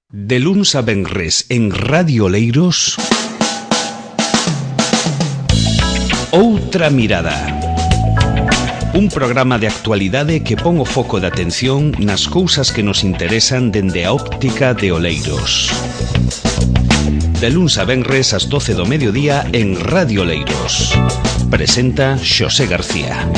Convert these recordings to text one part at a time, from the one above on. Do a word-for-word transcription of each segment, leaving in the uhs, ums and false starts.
De luns a venres en Radio Oleiros, Outra Mirada. Un programa de actualidade que pon o foco de atención nas cousas que nos interesan dende a óptica de Oleiros. De luns a venres ás doce do mediodía en Radio Oleiros. Presenta Xosé García.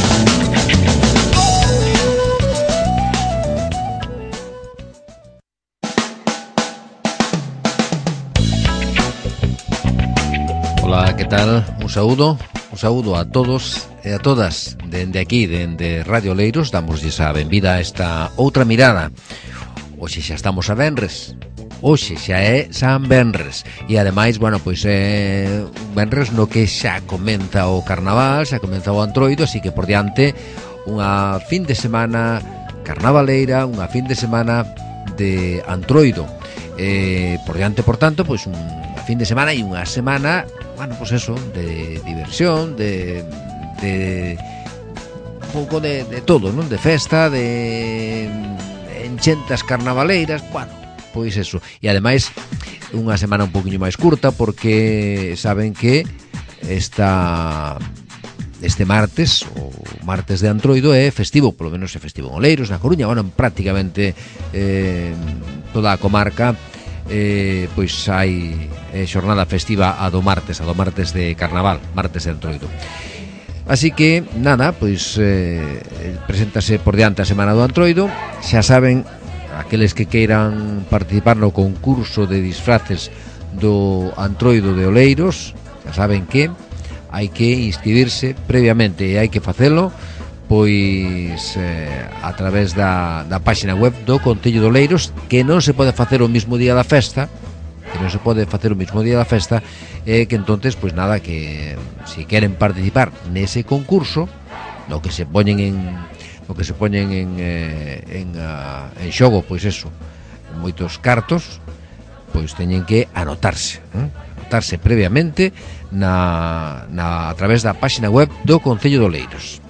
Ola, que tal? Un saúdo, un saúdo a todos e a todas dende aquí, dende Radio Oleiros. Damoslle a benvida a esta Outra Mirada. Hoxe xa estamos a venres, hoxe xa é San Venres. E ademais, bueno, pois é venres no que xa comeza o carnaval, xa comeza o Antroido, así que por diante unha fin de semana carnavaleira, unha fin de semana de Antroido. Eh, por diante, por tanto, pois un fin de semana e unha semana, bueno, pues eso, de diversión, de de un pouco de, de todo, non? De festa, de enchentas carnavaleiras, bueno, pois eso. E ademais unha semana un poquinho máis curta porque saben que esta este martes, o martes de Antroido, é festivo, polo menos é festivo en Oleiros, na Coruña, bueno, prácticamente eh, toda a comarca. Eh, pois hai eh, xornada festiva a do martes, a do martes de carnaval, martes de Antroido. Así que, nada, pois eh, preséntase por diante a semana do Antroido. Xa saben, aqueles que queiran participar no concurso de disfraces do Antroido de Oleiros, xa saben que hai que inscribirse previamente e hai que facelo pois eh, a través da, da página web do Concello de Oleiros, que non se pode facer o mismo día da festa, que non se pode facer o mismo día da festa, e eh, que entonces, pois nada, que se si queren participar nese concurso, no que se poñen en no que se poñen en eh, en, uh, en xogo, pois eso, moitos cartos, pois teñen que anotarse, eh? anotarse previamente na, na a través da página web do Concello de Oleiros.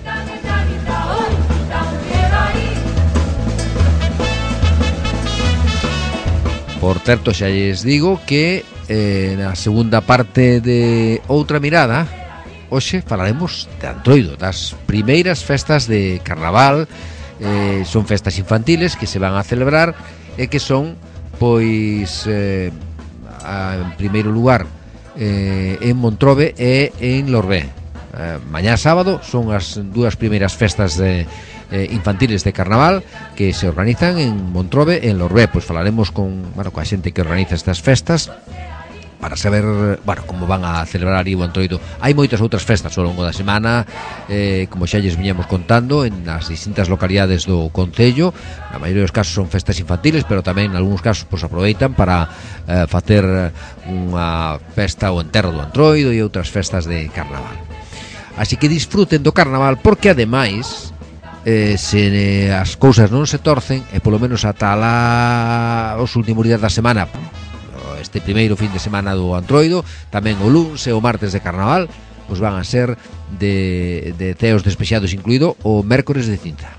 Por certo, xa lles digo que eh, na segunda parte de Outra Mirada hoxe falaremos de Antroido, das primeiras festas de carnaval. Eh, son festas infantiles que se van a celebrar e que son, pois, eh, a, en primeiro lugar eh, en Montrobe e en Lorbé. Eh, mañá sábado son as dúas primeiras festas de Eh, infantiles de carnaval que se organizan en Montrobe e en Lorbé. Pois falaremos con, bueno, coa xente que organiza estas festas para saber, bueno, como van a celebrar aí o Antroido. Hai moitas outras festas ao longo da semana, eh, como xa lles viñamos contando, en as distintas localidades do Concello. Na maioría dos casos son festas infantiles, pero tamén en algúns casos pois aproveitan para eh, facer unha festa o enterro do Antroido e outras festas de carnaval. Así que disfruten do carnaval, porque ademais Eh, se as cousas non se torcen, e polo menos ata lá os últimos días da semana, este primeiro fin de semana do Antroido, tamén o luns e o martes de carnaval, pois van a ser de, de ceos despexados, incluído o mércores de cinta.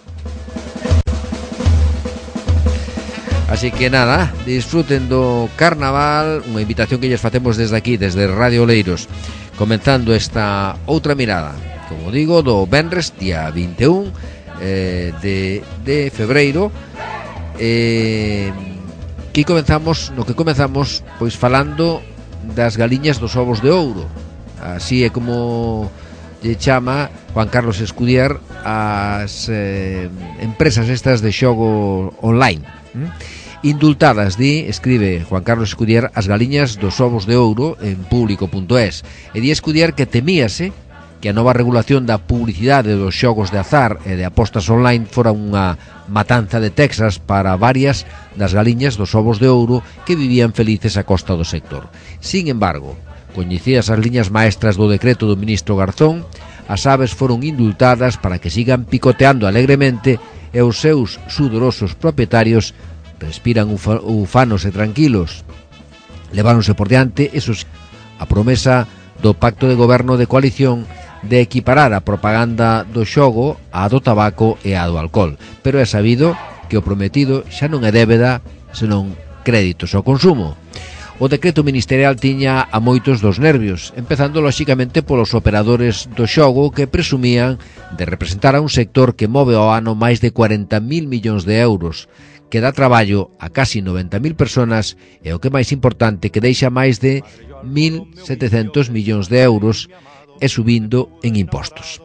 Así que nada, disfruten do carnaval. Unha invitación que lles facemos desde aquí, desde Radio Oleiros, comenzando esta Outra Mirada, como digo, do venres, día vinte e un eh, de, de febreiro, eh, que comenzamos, no que comenzamos, pois falando das galiñas dos ovos de ouro. Así é como lle chama Juan Carlos Escudier as eh, empresas estas de xogo online. ¿Mm? Indultadas, di, escribe Juan Carlos Escudier, as galiñas dos ovos de ouro en público punto es. E di Escudier que temíase que a nova regulación da publicidade dos xogos de azar e de apostas online fora unha matanza de Texas para varias das galiñas dos ovos de ouro que vivían felices a costa do sector. Sin embargo, coñecidas as liñas maestras do decreto do ministro Garzón, as aves foron indultadas para que sigan picoteando alegremente e os seus sudorosos propietarios respiran ufanos e tranquilos. Leváronse por diante, esos, a promesa do pacto de goberno de coalición de equiparar a propaganda do xogo a do tabaco e a do alcohol, pero é sabido que o prometido xa non é débeda, senón créditos ao consumo. O decreto ministerial tiña a moitos dos nervios, empezando lóxicamente polos operadores do xogo que presumían de representar a un sector que move ao ano máis de cuarenta mil millóns de euros, que dá traballo a casi noventa mil personas e, o que é máis importante, que deixa máis de mil setecentos millóns de euros e subindo en impostos.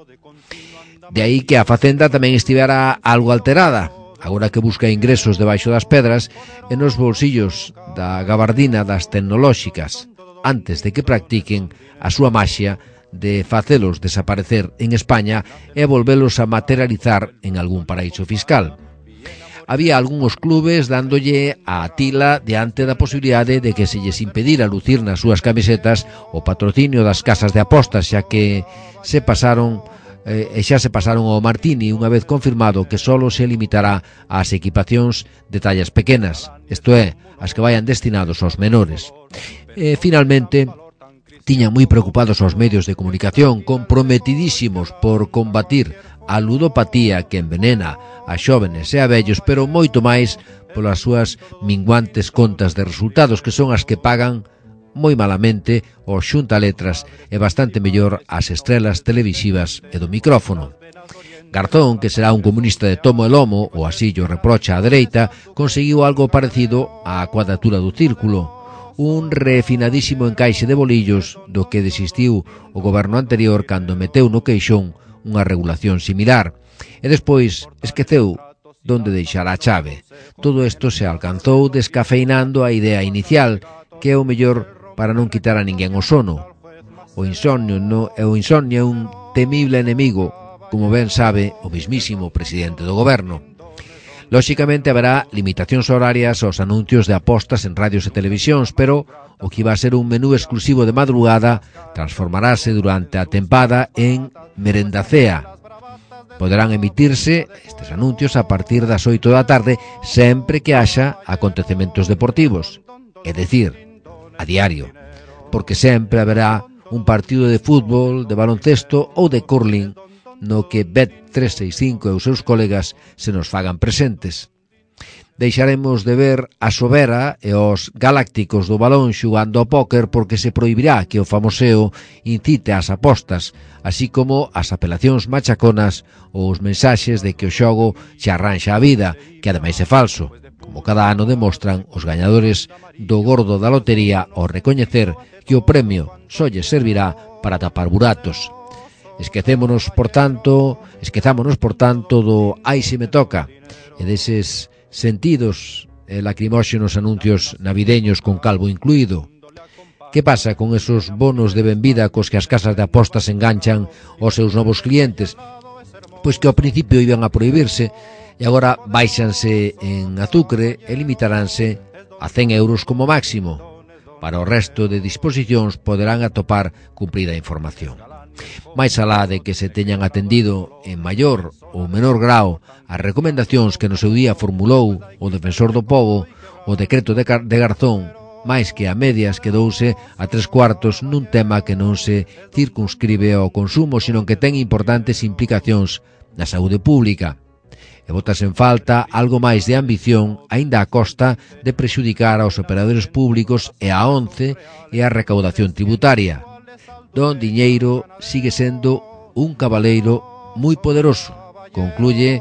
De aí que a Facenda tamén estivera algo alterada, agora que busca ingresos debaixo das pedras e nos bolsillos da gabardina das tecnolóxicas, antes de que practiquen a súa maxia de facelos desaparecer en España e volvelos a materializar en algún paraíso fiscal. Había algúns clubes dándolle a tila diante da posibilidade de que se lles impedira lucir nas súas camisetas o patrocinio das casas de apostas, xa que se pasaron e xa se pasaron ao Martini unha vez confirmado que solo se limitará ás equipacións de tallas pequenas, isto é, as que vayan destinados aos menores. E, finalmente, tiñan moi preocupados os medios de comunicación, comprometidísimos por combatir a ludopatía que envenena a xóvenes e a vellos, pero moito máis polas súas minguantes contas de resultados, que son as que pagan moi malamente o xuntaletras e bastante mellor as estrelas televisivas e do micrófono. Garzón, que será un comunista de tomo e lomo, ou así llo reprocha a dereita, conseguiu algo parecido á cuadratura do círculo, un refinadísimo encaixe de bolillos do que desistiu o goberno anterior cando meteu no queixón unha regulación similar, e despois esqueceu donde deixar a chave. Todo isto se alcanzou descafeinando a idea inicial, que é o mellor para non quitar a ninguén o sono. O insomnio no, e o insomnio é un temible enemigo, como ben sabe o mismísimo presidente do goberno. Lóxicamente haberá limitacións horarias aos anuncios de apostas en radios e televisións, pero o que iba a ser un menú exclusivo de madrugada transformarase durante a tempada en merendacea. Poderán emitirse estes anuncios a partir das oito da tarde sempre que haxa acontecementos deportivos, é dicir, a diario, porque sempre haberá un partido de fútbol, de baloncesto ou de curling no que Bet trescentos sesenta e cinco e os seus colegas se nos fagan presentes. Deixaremos de ver a Sobera e os galácticos do balón xugando ao póker porque se prohibirá que o famoseo incite ás apostas, así como as apelacións machaconas ou os mensaxes de que o xogo se arranxa a vida, que ademais é falso, como cada ano demostran os gañadores do gordo da lotería ao recoñecer que o premio só lle servirá para tapar buratos. Esquecémonos, por tanto, esquezámonos, por tanto, do ai se me toca e deses sentidos e lacrimóxenos anuncios navideños con calvo incluído. Que pasa con esos bonos de benvida cos que as casas de apostas enganchan aos seus novos clientes? Pois que ao principio iban a prohibirse e agora baixanse en azucre e limitaránse a cen euros como máximo. Para o resto de disposicións poderán atopar cumprida información. Mais alá de que se teñan atendido en maior ou menor grao as recomendacións que no seu día formulou o defensor do pobo, o decreto de, Gar- de Garzón, máis que a medias quedouse a tres cuartos nun tema que non se circunscribe ao consumo, sino que ten importantes implicacións na saúde pública. E botas en falta algo máis de ambición, aínda a costa de prexudicar aos operadores públicos e a ONCE e a recaudación tributaria. Don Diñeiro sigue sendo un cabaleiro moi poderoso, concluye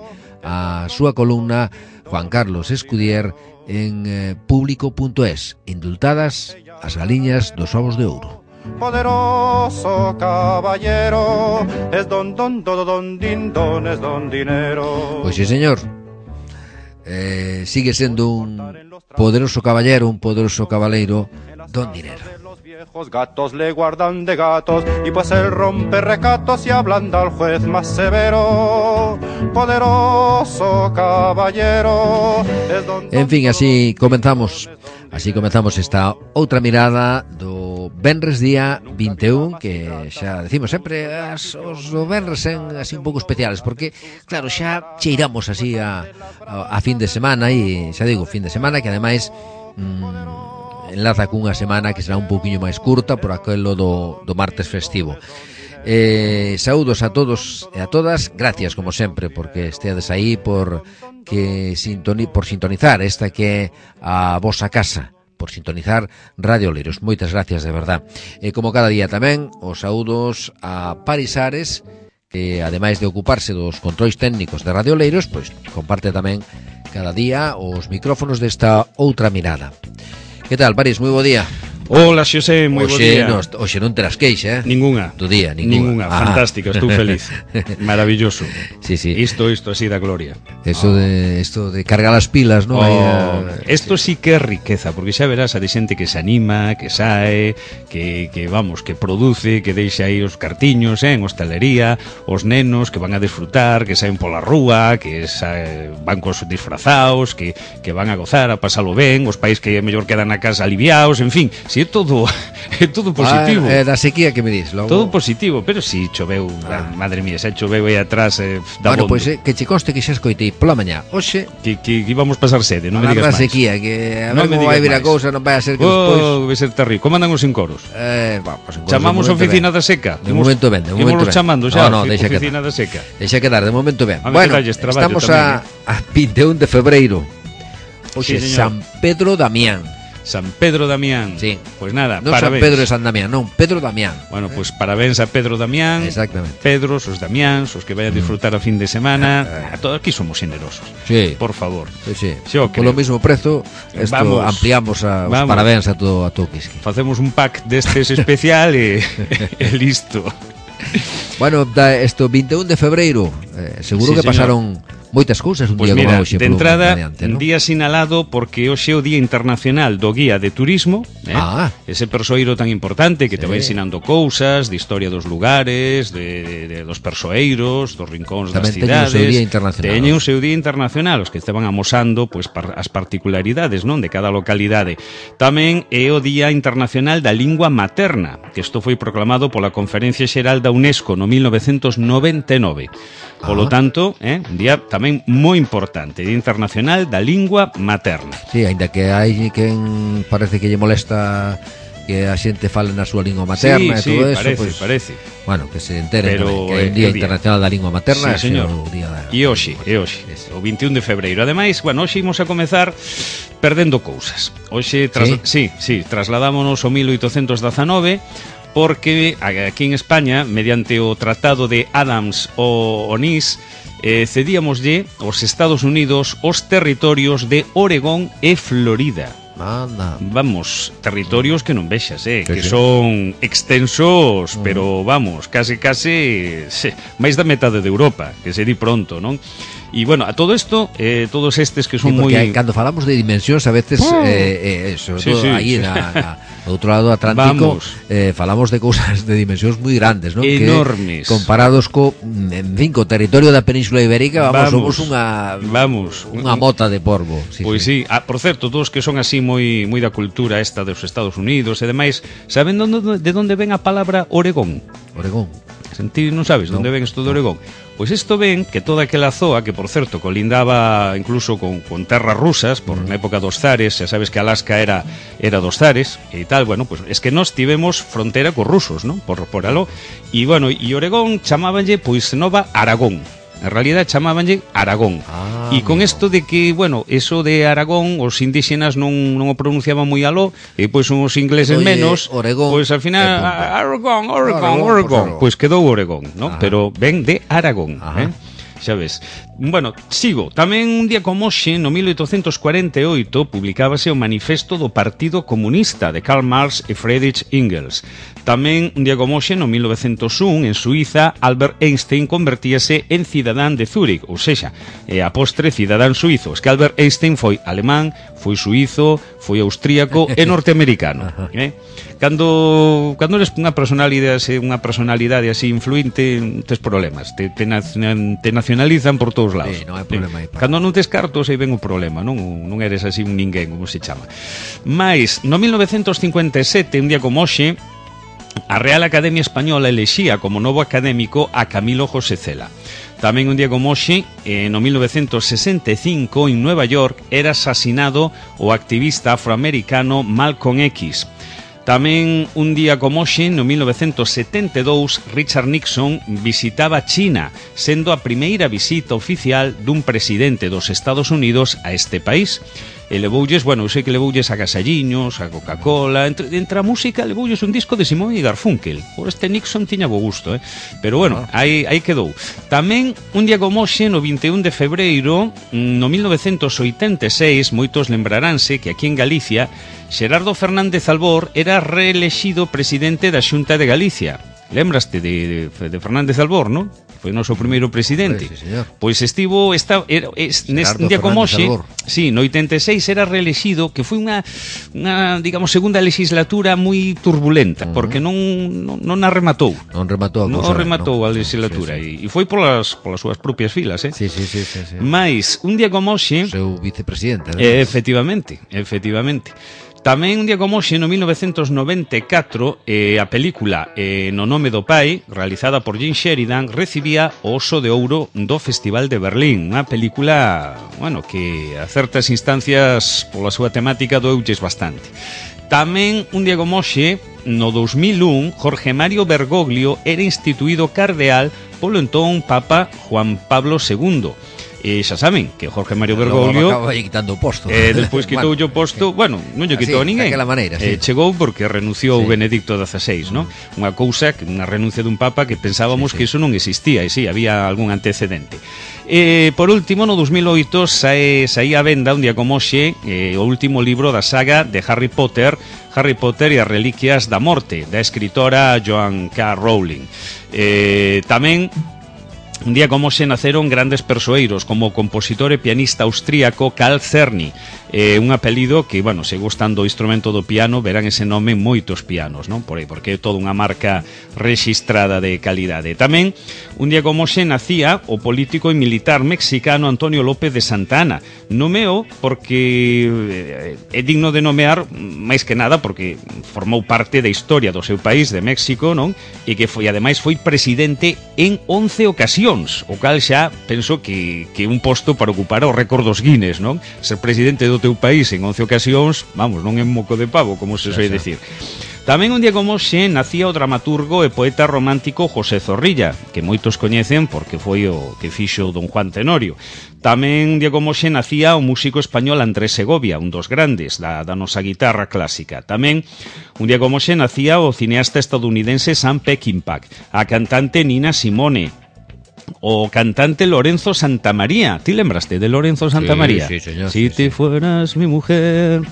a súa columna Juan Carlos Escudier en eh, público punto es, indultadas as galiñas dos ovos de ouro. Poderoso caballero, es don don don don din don es don dinero. Pois sí, señor. Eh, sigue sendo un poderoso caballero, un poderoso cabaleiro, don dinero. Viejos gatos le guardan de gatos y pues él rompe recatos y ablanda al juez más severo. Poderoso caballero es don... En fin, así comenzamos así comenzamos esta outra mirada do venres día vinte e un, que xa decimos sempre as, os do venres en así un pouco especiales, porque claro, xa cheiramos así a, a, a fin de semana, e xa digo, fin de semana que ademais mmm, enlaza cunha semana que será un pouquiño máis curta por aquelo do, do martes festivo. Eh, saúdos a todos e a todas, gracias como sempre porque esteades aí por que sintoni, por sintonizar esta que é a vosa casa, por sintonizar Radio Oleiros. Moitas gracias de verdad. E como cada día tamén, os saúdos a Paris Ares, que ademais de ocuparse dos controis técnicos de Radio Oleiros, pois comparte tamén cada día os micrófonos desta outra mirada. Que tal, Paris? Moi bo día. Hola, Xosé, moi bo día. Nos, oxe non terás queixa, eh? Ninguna. Do día, ninguna. Ninguna, ah. Fantástica, estou feliz. Maravilloso. Sí, sí. Isto, isto así da gloria. Eso oh. de esto de cargar las pilas, ¿no? Oh, esto sí que é riqueza, porque xa verás a de xente que se anima, que sae, que, que vamos, que produce, que deixa aí os cartiños, eh, en hostelería, os nenos que van a disfrutar, que saen pola rúa, que sae, van cos disfrazados, que, que van a gozar, a pasalo ben, os pais que mellor quedan na casa aliviados, en fin, si é todo é todo positivo. Ah, é da sequía que me dis, logo. Todo positivo, pero si choveu, ah. madre mía, xa choveu aí atrás, eh, da bueno, bondo. Pois pues, eh, que che conste que xa escoitei pola mañá. Oxe, que, que, que íbamos pasar sede, non me digas máis. Sequía, que a ver como vai vir a cousa, non vai a ser que oh, despois... vai ser terrible. Como andan os encoros? Eh, va, pues, chamamos a oficina ben. Da seca. De momento ben, de momento ben. chamando xa, no, no, deixa oficina quedar. Da seca. Deixa quedar, de momento ben. A bueno, estamos a, a vinte e un de febreiro. Oxe, sí, San Pedro Damián. San Pedro Damián. Sí. Pues nada, non parabéns. San Pedro de San Damián, non, Pedro Damián. Bueno, pues parabéns a Pedro Damián. Exactamente. Pedro, os Damiáns, os que vayan a disfrutar a fin de semana. A todos aquí somos generosos. Sí. Por favor. Sí, sí. Por lo mismo prezo, esto vamos, ampliamos a, os vamos. Parabéns a todo a todo Quisqui. Facemos un pack destes especial e, e listo. Bueno, da esto vinte e un de febreiro, eh, seguro sí, que señor. Pasaron moitas cousas un pues día mira, como hoxe. De entrada, mediante, un ¿no? día sinalado porque hoxe é o Día Internacional do Guía de Turismo, eh? ah. Ese persoeiro tan importante que sí. te vai ensinando cousas de historia dos lugares, de, de, de dos persoeiros, dos rincóns tamén das cidades. Teñen o seu Día Internacional. Teñen o seu Día Internacional, os que estaban amosando pues, par, as particularidades, non, de cada localidade. Tamén é o Día Internacional da Lingua Materna, que isto foi proclamado pola Conferencia Xeral da UNESCO no mil novecentos noventa e nove. Polo ah. tanto, eh, un día tamén moi importante, Día Internacional da Lingua Materna. Sí, ainda que hai quen parece que lle molesta que a xente fale na súa lingua materna sí, e todo sí, eso, parece, pues, parece. Bueno, que se enteren pero, que é un Día Internacional da Lingua Materna, sí, señor. O día da... E hoxe, e hoxe, o vinte e un de febreiro. Ademais, bueno, hoxe imos a comezar perdendo cousas. Hoxe, tras... sí? sí, sí, trasladámonos ao mil oitocentos dezanove, porque aquí en España, mediante o Tratado de Adams-Onís, eh, cedíamoslle aos Estados Unidos os territorios de Oregón e Florida. Anda. Vamos, territorios que non vexas, eh, sí, que sí. son extensos, mm. pero vamos, case case se, máis da metade de Europa, que se di pronto, non? E bueno, a todo isto, eh, todos estes que son sí, moi... Porque cando falamos de dimensións, a veces, oh. eh, eh, sobre sí, todo sí, aí sí. na, na, do outro lado do Atlántico, eh, falamos de cousas de dimensións moi grandes, non? Enormes. Que, comparados co, en fin, co territorio da Península Ibérica, vamos, vamos somos unha vamos, unha mota de polvo. Sí, pois sí. sí. Ah, por certo, todos que son así moi moi da cultura esta dos Estados Unidos e demais, saben donde, de onde ven a palabra Oregón? Oregón. Ti non sabes no, onde ven isto de no. Oregón? Pois isto ven que toda aquela zoa, que por certo colindaba incluso con, con terras rusas, por mm. na época dos zares, xa sabes que Alaska era era dos zares e tal, bueno, pues es que nós tivemos frontera cos rusos, non? Por, por aló. E bueno, e Oregón chamábanlle pois Nova Aragón. En realidad chamábanlle Aragón. Ah, e con isto de que, bueno, eso de Aragón os indígenas non, non o pronunciaban moi aló, e pois os ingleses Oye, menos, Oregón, pois al final Aragón, Oregón, Oregón, pois quedou Oregón, ¿no? Pero ven de Aragón, eh? Xa ves. Bueno, sigo. Tamén un día como hoxe, no mil oitocentos cuarenta e oito, publicábase o Manifesto do Partido Comunista de Karl Marx e Friedrich Engels. Tamén un día como hoxe, no mil novecentos un, en Suiza, Albert Einstein convertíase en cidadán de Zúrich, ou sexa, e a postre cidadán suizo. Es que Albert Einstein foi alemán, foi suizo, foi austríaco e norteamericano, eh? Cando cando eres unha personalidade, unha personalidade así influinte, tes problemas, te, te, te nacionalizan por todos lados. Sí, non hai problema aí. Cando non tes cartos, aí ven o problema, non non eres así un ninguén, como se chama. Mais no mil novecentos cincuenta e sete, un día como hoxe, a Real Academia Española elexía como novo académico a Camilo José Cela. Tamén un día como hoxe, eh, no mil novecentos sesenta e cinco, en Nueva York, era asasinado o activista afroamericano Malcolm X. Tamén un día como hoxe, no mil novecentos setenta e dous, Richard Nixon visitaba China, sendo a primeira visita oficial dun presidente dos Estados Unidos a este país. E levoulles, bueno, eu sei que levoulles a Gasalliños, a Coca-Cola, entre, entre a música levoulles un disco de Simón e Garfunkel. Por este Nixon tiña bo gusto, eh? Pero bueno, aí, aí quedou. Tamén un día como hoxe, no vinte e un de febreiro, no mil novecentos oitenta e seis, moitos lembraránse que aquí en Galicia Xerardo Fernández Albor era reelexido presidente da Xunta de Galicia. Lembraste de, de, de Fernández Albor, non? Foi o noso primeiro presidente. Sí, señor. Pois estivo esta era es, neste día como hoxe, sí, no oitenta e seis era reelexido, que foi unha unha, digamos, segunda legislatura moi turbulenta, uh-huh. porque non non, non a rematou. Non rematou a non cousa, rematou no. a legislatura sí, e sí. foi polas polas súas propias filas, eh? Sí, sí, sí, sí, sí. Mais un día como hoxe, o seu vicepresidente, eh, efectivamente, efectivamente. Tamén un día como hoxe, no mil novecentos noventa e catro, eh, a película eh, No nome do pai, realizada por Jane Sheridan, recibía o Oso de Ouro do Festival de Berlín. Unha película, bueno, que a certas instancias, pola súa temática, doeulles bastante. Tamén un día como hoxe, no dous mil un, Jorge Mario Bergoglio era instituído cardeal polo entón Papa Juan Pablo segundo. E xa saben que Jorge Mario Bergoglio acaba aí quitando o posto. Eh, despois quitou o posto, bueno, non lle quitou a ninguén. Daquela maneira, sí. Eh, chegou porque renunciou sí. Benedicto dieciséis, non? Unha cousa, unha renuncia dun papa que pensábamos sí, sí. que iso non existía, e si, sí, había algún antecedente. Eh, por último, no dos mil oito sae, saía a venda un día como hoxe eh, o último libro da saga de Harry Potter, Harry Potter e as Reliquias da Morte, da escritora Joan K. Rowling. Eh, tamén un día como se naceron grandes persoeiros como o compositor e pianista austríaco Carl Czerny, eh, un apelido que, bueno, se gustando o instrumento do piano verán ese nome en moitos pianos, non? Por aí, porque é toda unha marca rexistrada de calidade. Tamén un día como se nacía o político e militar mexicano Antonio López de Santa Anna. Nomeo porque é digno de nomear máis que nada porque formou parte da historia do seu país, de México, non? E que foi, ademais, foi presidente en once ocasións, o cal xa penso que, que un posto para ocupar o récord dos Guinness, non? Ser presidente do teu país en once ocasións, vamos, non é moco de pavo, como se soe decir. Tamén un día como hoxe nacía o dramaturgo e poeta romántico José Zorrilla, que moitos coñecen porque foi o que fixo Don Juan Tenorio. Tamén un día como hoxe nacía o músico español Andrés Segovia, un dos grandes da, da nosa guitarra clásica. Tamén un día como hoxe nacía o cineasta estadounidense Sam Peckinpah, a cantante Nina Simone, o cantante Lorenzo Santamaría. ¿Ti lembraste de Lorenzo Santamaría? Sí, sí, señor. Si sí, te sí. fueras mi mujer.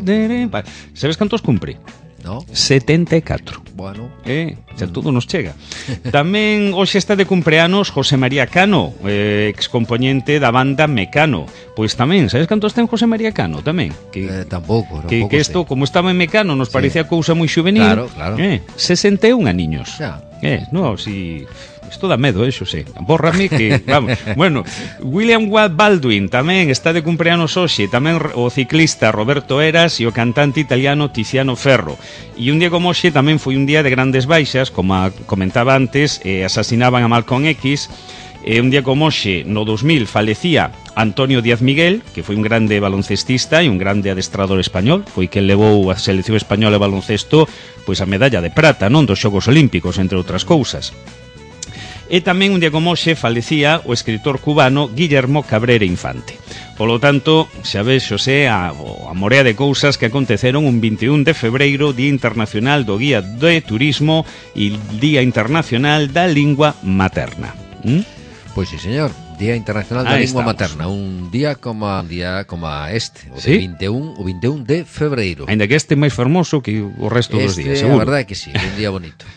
Sabes cantos cumpre? No. setenta e catro. Bueno. Eh, xa todo nos chega. Tamén hoxe está de cumpleanos José María Cano, eh, excomponente da banda Mecano. Pois tamén, sabes cantos ten José María Cano tamén? Que, eh, tampouco, tampouco que, que isto, como estaba en Mecano, nos parecía sí. cousa moi xuvenil. Claro, claro. Eh, sesenta e un aniños. Xa. Eh, no, si... Isto dá medo, eso sí. Bórrame que, vamos. Bueno, William Baldwin tamén está de cumpleanos hoxe, tamén o ciclista Roberto Eras e o cantante italiano Tiziano Ferro. E un día como hoxe tamén foi un día de grandes baixas, como comentaba antes, eh, asasinaban a Malcolm X. E un día como hoxe, no dos mil, falecía Antonio Díaz Miguel, que foi un grande baloncestista e un grande adestrador español, foi que levou a selección española de baloncesto pois a medalla de prata, non, dos Xogos Olímpicos, entre outras cousas. E tamén un día como hoxe falecía o escritor cubano Guillermo Cabrera Infante. Polo tanto, xa ves, Xosé, a, a morea de cousas que aconteceron un vinte e un de febreiro, Día Internacional do Guía de Turismo e Día Internacional da Lingua Materna. ¿Mm? Pois sí, señor. Día Internacional da Ahí Lingua estamos. Materna, un día como un día como este, o ¿Sí? de vinte e un, o vinte e un de febreiro. Ainda que este é máis fermoso que o resto este, dos días, seguro. A verdade é que sí, un día bonito.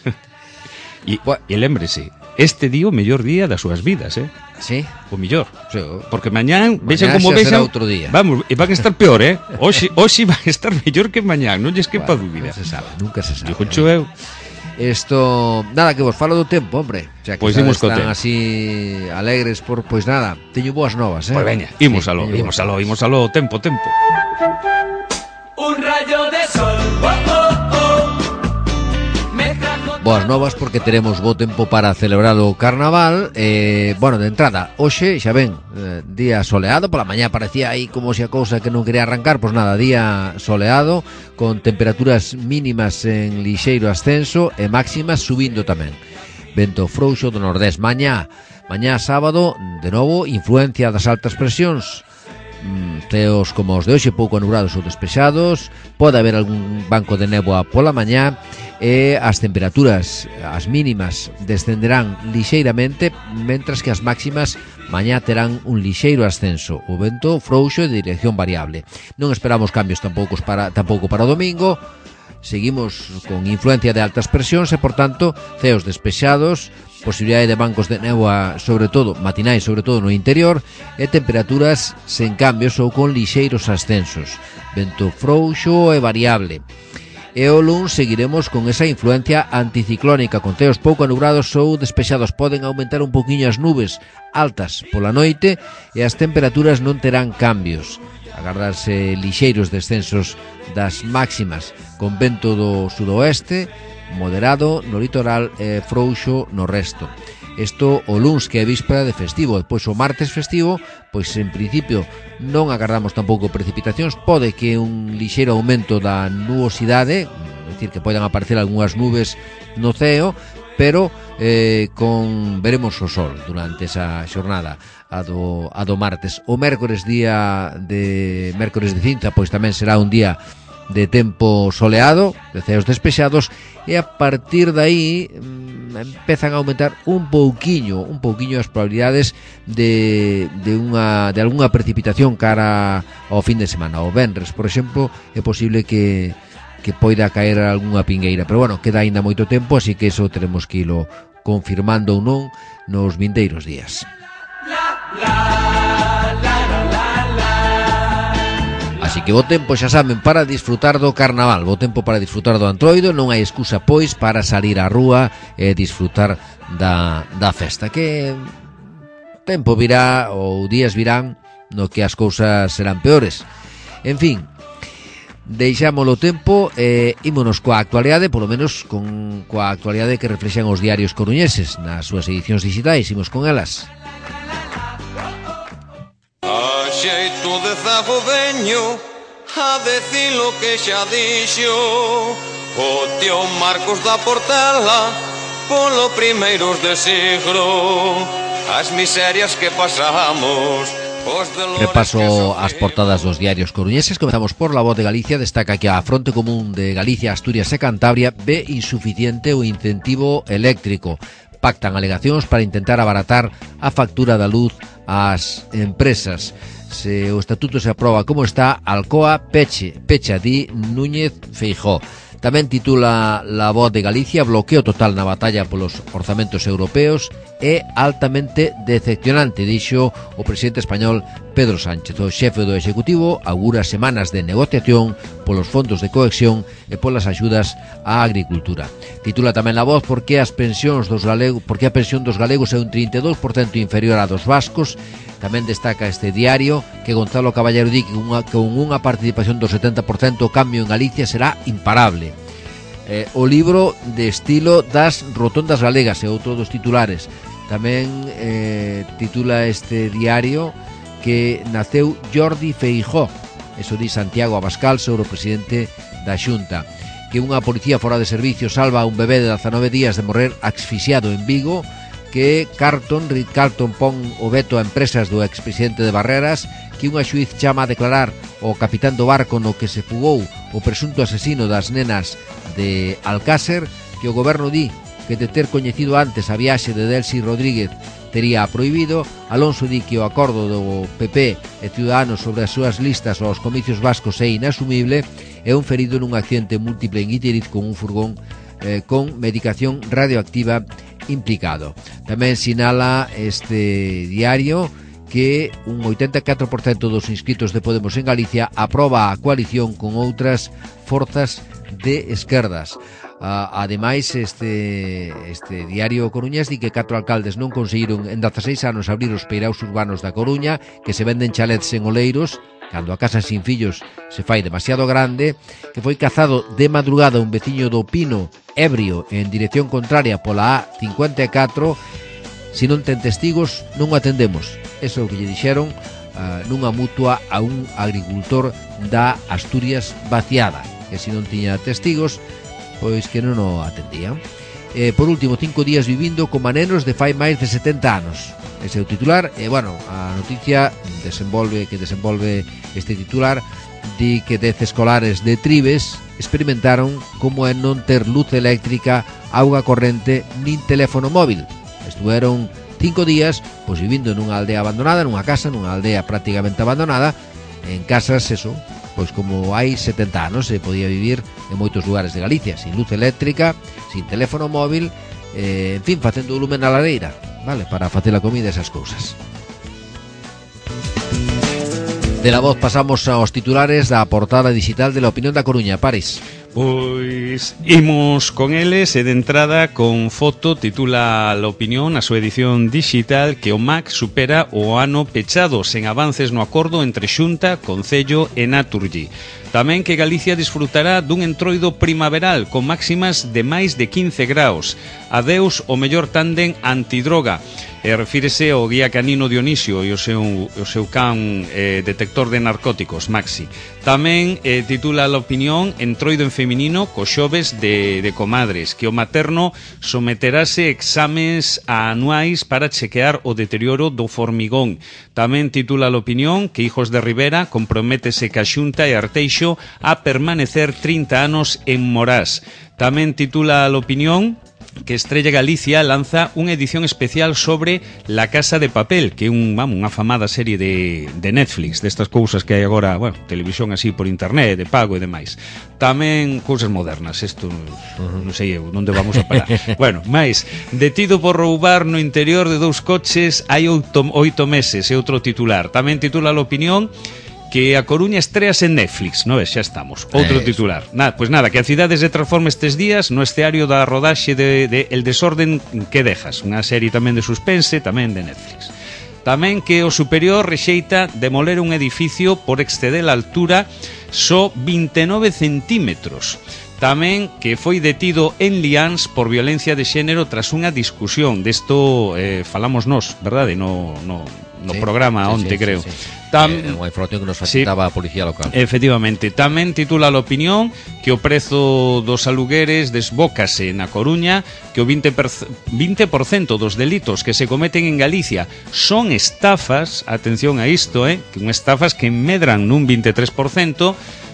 E, e lembrese, este día o mellor día das súas vidas, eh? Sí? O mellor. Sí. Porque mañán, vexan como xa vexan, será outro día. Vamos, e van a estar peor, eh? Hoxe, hoxe van a estar mellor que mañán, non lles quepa Bueno, dúbida. nunca se sabe, nunca se sabe. Dixo cho eu. Esto, nada, que vos falo do tempo, hombre. O sea, que Pois xa imos co están tempo. así alegres por, pois nada, teño boas novas, eh? Pois veña, imos Sí, aló, teño imos boas aló, novas. imos aló, tempo, tempo. Un rayo de sol, oh, oh, oh, me trajo Boas novas porque teremos bo tempo para celebrar o Carnaval. eh, Bueno, de entrada, hoxe, xa ven, eh, día soleado. Pola mañá parecía aí como se a cousa que non quería arrancar. Pois nada, día soleado, con temperaturas mínimas en lixeiro ascenso e máximas subindo tamén. Vento frouxo do nordés. Mañá, mañá sábado, de novo, influencia das altas presións. Ceos como os de hoxe, pouco anulados ou despexados. Pode haber algún banco de néboa pola mañá. E as temperaturas, as mínimas, descenderán lixeiramente, mentras que as máximas mañá terán un lixeiro ascenso. O vento frouxo de dirección variable. Non esperamos cambios tampouco para, tampouco para o domingo. Seguimos con influencia de altas presións e, por tanto, ceos despexados, posibilidade de bancos de néboa, sobre todo, matinais, sobre todo no interior, e temperaturas sen cambios ou con lixeiros ascensos. Vento frouxo e variable. E o luns seguiremos con esa influencia anticiclónica, con ceos pouco anubrados ou despexados. Poden aumentar un poquinho as nubes altas pola noite e as temperaturas non terán cambios. Agardarse lixeiros descensos das máximas, con vento do sudoeste, moderado no litoral e frouxo no resto. Isto o luns, que é víspera de festivo. Depois o martes festivo, pois en principio non agardamos tampouco precipitacións. Pode que un lixeiro aumento da nubosidade, é dicir, que poidan aparecer algunhas nubes no ceo, pero eh, con veremos o sol durante esa xornada a do, a do martes. O mércores, día de mércores de cinta, pois tamén será un día de tempo soleado, de ceos despexados, e a partir de aí mmm, empezan a aumentar un pouquiño, un pouquiño as probabilidades de, de, unha, de algunha precipitación cara ao fin de semana. O venres, por exemplo, é posible que, que poida caer algunha pingueira, pero bueno, queda aínda moito tempo, así que eso teremos que ilo confirmando ou non nos vindeiros días. La, la, la, la, la. Así que bo tempo, xa saben, para disfrutar do Carnaval, bo tempo para disfrutar do Antroido. Non hai excusa, pois, para salir á rúa e disfrutar da, da festa, que tempo virá ou días virán no que as cousas serán peores. En fin, deixámolo tempo e ímonos coa actualidade, polo menos con coa actualidade que reflexan os diarios coruñeses nas súas edicións digitais. Imos con elas. A xeito de zago veño a decir lo que xa dixo o tío Marcos da Portela polo primeiros de siglo, as miserias que pasamos. Repaso as portadas dos diarios coruñeses. Comezamos por La Voz de Galicia. Destaca que a Fronte Común de Galicia, Asturias e Cantabria ve insuficiente o incentivo eléctrico. Pactan alegacións para intentar abaratar a factura da luz ás empresas. Se o estatuto se aproba como está, Alcoa peche, pecha, di Núñez Feijóo. Tamén titula La Voz de Galicia: bloqueo total na batalla polos orzamentos europeos é altamente decepcionante, dixo o presidente español Pedro Sánchez. O xefe do Executivo augura semanas de negociación polos fondos de cohesión e polas axudas á agricultura. Titula tamén La Voz porque as pensións dos galegos, porque a pensión dos galegos é un trinta e dous por cento inferior á dos vascos. Tamén destaca este diario que Gonzalo Caballero di que unha, con unha participación do setenta por cento o cambio en Galicia será imparable. Eh, o libro de estilo das rotondas galegas é outro dos titulares. Tamén eh, titula este diario que naceu Jordi Feijóo, eso di Santiago Abascal, sobre o presidente da Xunta. Que unha policía fora de servicio salva a un bebé de dezanove días de morrer asfixiado en Vigo. Que Carlton, Ritz Carlton pon o veto a empresas do expresidente de Barreras. Que unha xuiz chama a declarar o capitán do barco no que se fugou o presunto asesino das nenas de Alcácer. Que o goberno di que de ter coñecido antes a viaxe de Delcy Rodríguez tería prohibido. Alonso di que o acordo do P P e Ciudadanos sobre as súas listas aos comicios vascos é inasumible. E un ferido nun accidente múltiple en Guitiriz con un furgón eh, con medicación radioactiva implicado. Tamén sinala este diario que un oitenta e catro por cento dos inscritos de Podemos en Galicia aproba a coalición con outras forzas de esquerdas. Uh, ademais, este, este diario coruñés di que catro alcaldes non conseguiron en dezaseis anos abrir os peiraus urbanos da Coruña, que se venden chalets en oleiros, cando a casa sin fillos se fai demasiado grande, que foi cazado de madrugada un veciño do Pino ebrio en dirección contraria pola A cincuenta e catro, se non ten testigos non o atendemos. Eso é o que lle dixeron uh, nunha mutua a un agricultor da Asturias vaciada, que se non tiña testigos, pois que non o atendían. Eh, por último, cinco días vivindo coma nenos de fai máis de setenta anos. Ese é o titular. E, bueno, a noticia desenvolve que desenvolve este titular di que dez escolares de Tribes experimentaron como é non ter luz eléctrica, auga corrente nin teléfono móvil. Estuveron cinco días pois vivindo nunha aldea abandonada, nunha casa, nunha aldea prácticamente abandonada, en casas, eso, pois como hai setenta anos se podía vivir en moitos lugares de Galicia, sin luz eléctrica, sin teléfono móvil, eh, en fin, facendo lume na lareira, vale, para facer a comida e esas cousas. De la voz pasamos aos titulares da portada digital de La Opinión da Coruña. Paris. Pois imos con eles e de entrada con foto titula La Opinión a súa edición digital que o M A C supera o ano pechado sen avances no acordo entre Xunta, Concello e Naturgy. Tamén que Galicia disfrutará dun entroido primaveral con máximas de máis de quince graus. Adeus o mellor tándem antidroga. E refírese ao guía canino Dionisio e o seu, o seu can eh, detector de narcóticos, Maxi. Tamén eh, titula La Opinión entroido en feminino co xoves de, de comadres, que o materno someterase exames anuais para chequear o deterioro do formigón. Tamén titula La Opinión que Hijos de Rivera comprométese ca Xunta e Arteixo a permanecer trinta anos en Morás. Tamén titula La Opinión que Estrella Galicia lanza unha edición especial sobre La Casa de Papel, que é un, vamos, unha afamada serie de, de Netflix, destas cousas que hai agora, bueno, televisión así por internet, de pago e demais. Tamén cousas modernas, isto non sei eu, onde vamos a parar. Bueno, máis, detido por roubar no interior de dous coches hai oito, oito meses, é outro titular. Tamén titula La Opinión que a Coruña estreas en Netflix, non ves, xa estamos. Outro Eso. titular. Nada, pois nada, que a cidade se transforma estes días no esteario da rodaxe de, de El desorden que dejas, unha serie tamén de suspense, tamén de Netflix. Tamén que o superior rexeita demoler un edificio por exceder a altura só vinte e nove centímetros. Tamén que foi detido en Liáns por violencia de xénero tras unha discusión. Desto eh, falamos nós, verdade? No, no, no sí, programa sí, onte, sí, creo. Sí, sí. Tam... Eh, unha información que nos facilitaba sí, a policía local. Efectivamente. Tamén titula La Opinión que o prezo dos alugueres desbócase na Coruña, que o vinte por cento dos delitos que se cometen en Galicia son estafas, atención a isto, eh, que son estafas que medran nun vinte e tres por cento.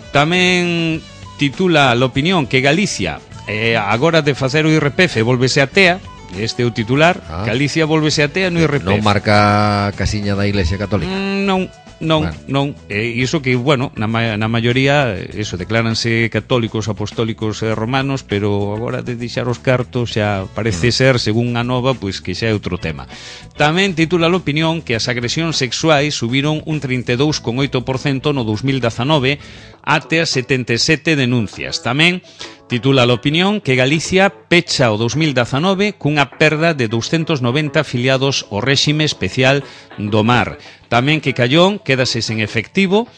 Tamén titula La Opinión que Galicia, eh, agora de facer o I R P F, volvese a TEA. Este é o titular. ah. Galicia volvese a TEA no I R P F. Non marca casiña da Iglesia Católica. mm, Non, non, bueno. non E iso que, bueno, na, ma na maioría eso, decláranse católicos, apostólicos e romanos, pero agora de deixar os cartos xa parece mm. ser, según a nova, pois que xa é outro tema. Tamén titula La Opinión que as agresións sexuais subiron un trinta e dous coma oito por cento no dos mil dezanove até as setenta e sete denuncias. Tamén titula La Opinión que Galicia pecha o dos mil dezanove cunha perda de douscentos noventa afiliados ao réxime especial do mar. Tamén que Callón quédase sen efectivo.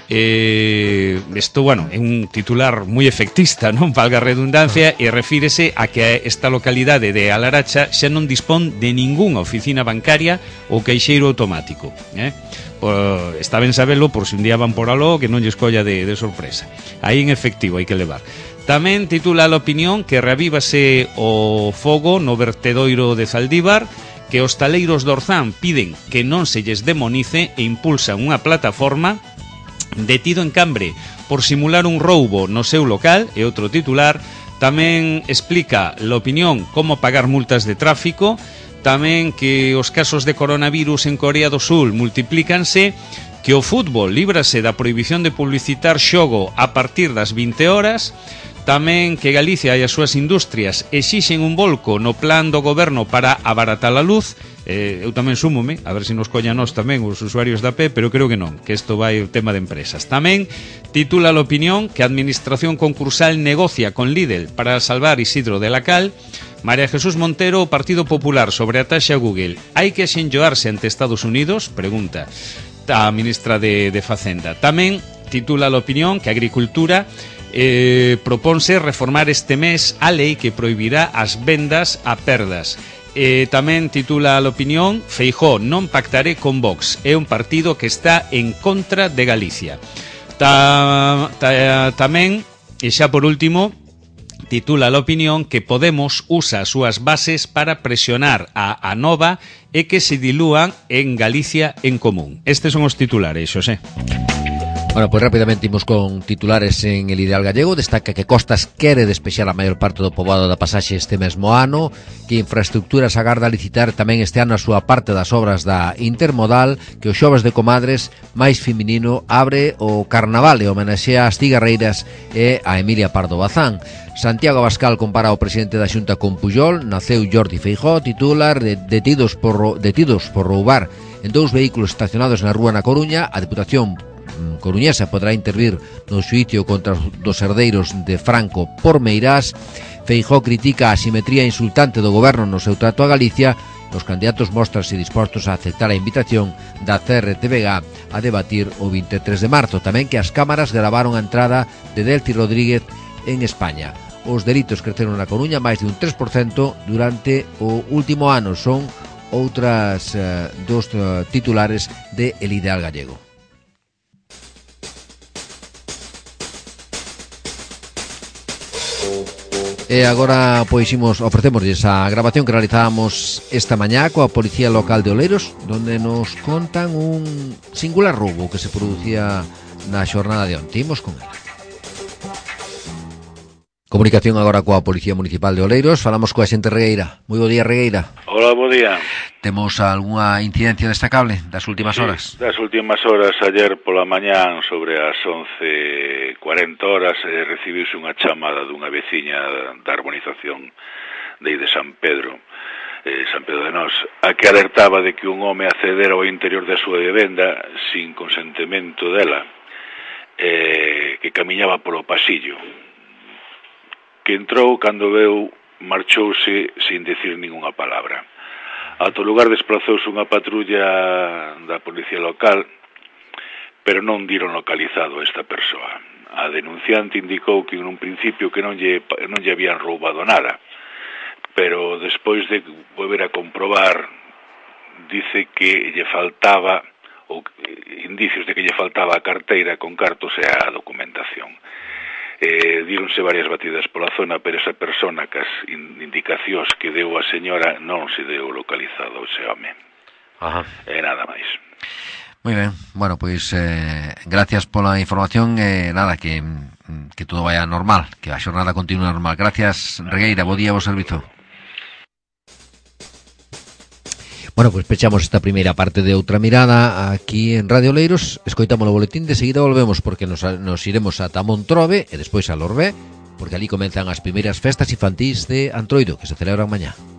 Eh, isto, bueno, é un titular moi efectista, non valga a redundancia, e refírese a que esta localidade de Alaracha xa non dispón de ningunha oficina bancaria ou caixeiro automático, eh? Pues, está ben sabelo por se un día van por aló que non lle escolla de, de sorpresa. Aí en efectivo hai que levar. Tamén titula La Opinión que reavívase o fogo no vertedoiro de Zaldívar, que os taleiros do Orzán piden que non se lles demonice e impulsan unha plataforma. Detido en Cambre por simular un roubo no seu local, é outro titular. Tamén explica La Opinión como pagar multas de tráfico. Tamén que os casos de coronavirus en Corea do Sul multiplícanse, que o fútbol líbrase da prohibición de publicitar xogo a partir das vinte horas. Tamén que Galicia e as súas industrias exixen un volco no plan do goberno para abaratar a luz. eh, Eu tamén súmome, a ver se nos coña nós tamén os usuarios da P, pero creo que non, que isto vai o tema de empresas. Tamén titula La Opinión que a administración concursal negocia con Lidl para salvar Isidro de la Cal. María Jesús Montero, o Partido Popular, sobre a taxa Google. Hai que xenlloarse ante Estados Unidos? Pregunta a ministra de, de Facenda. Tamén titula La Opinión que a Agricultura Eh, propónse reformar este mes a lei que prohibirá as vendas a perdas. Eh, tamén titula a opinión: Feijóo non pactaré con Vox, é un partido que está en contra de Galicia. Ta, ta, tamén, e xa por último, titula a opinión que Podemos usa as súas bases para presionar a Anova e que se dilúan en Galicia en Común. Estes son os titulares, Xosé. Bueno, pois pues rapidamente imos con titulares en el Ideal Gallego. Destaca que Costas quere despexar a maior parte do poboado da pasaxe este mesmo ano, que Infraestructuras agarda licitar tamén este ano a súa parte das obras da Intermodal, que o Xoves de Comadres máis feminino abre o Carnaval e homenexea as cigarreiras e a Emilia Pardo Bazán. Santiago Abascal compara o presidente da Xunta con Pujol. Naceu Jordi Feijóo, titular de detidos por, detidos por roubar en dous vehículos estacionados na rúa na Coruña. A Deputación coruñesa poderá intervir no xuicio contra os herdeiros de Franco por Meirás. Feijóo critica a asimetría insultante do goberno no seu trato a Galicia. Os candidatos mostranse dispostos a aceptar a invitación da C R T V G a debatir o vinte e tres de marzo. Tamén que as cámaras gravaron a entrada de Delcy Rodríguez en España. Os delitos creceron na Coruña máis de un tres por cento durante o último ano. Son outras uh, dos uh, titulares de El Ideal Gallego. E agora pois imos, ofrecémosles a grabación que realizábamos esta mañá coa Policía Local de Oleiros, donde nos contan un singular roubo que se producía na xornada de onte. Imos con ela. Comunicación agora coa Policía Municipal de Oleiros. Falamos coa xente Regueira. Moi bo día, Regueira. Hola, bo día. Temos algunha incidencia destacable das últimas horas? Sí, das últimas horas, ayer pola mañán, sobre as once e cuarenta horas, eh, recibiuse unha chamada dunha veciña da urbanización de de San Pedro, eh, San Pedro de Nós, a que alertaba de que un home accedera ao interior da súa vivenda sin consentimento dela, eh, que camiñaba polo pasillo, que entrou, cando veu, marchouse sin decir ninguna palabra. Ata o lugar desplazouse unha patrulla da policía local, pero non diron localizado esta persoa. A denunciante indicou que en un principio que non lle, non lle habían roubado nada, pero despois de volver a comprobar, dice que lle faltaba, ou indicios de que lle faltaba a carteira con cartos e a documentación. Eh, díronse varias batidas pola zona, pero esa persona que as indicacións que deu a señora non se deu localizado ese home. Ajá. E eh, nada máis. Moi ben, bueno, pois eh, gracias pola información e eh, nada, que, que todo vaya normal, que a xornada continue normal. Gracias, Regueira, bo día, bo servizo. Bueno, pois pechamos esta primeira parte de Outra Mirada aquí en Radio Oleiros. Escoitamos o boletín, de seguida volvemos porque nos, nos iremos ata Montrove e despois a Lorbé, porque ali comenzan as primeiras festas infantís de Antroido que se celebran mañá.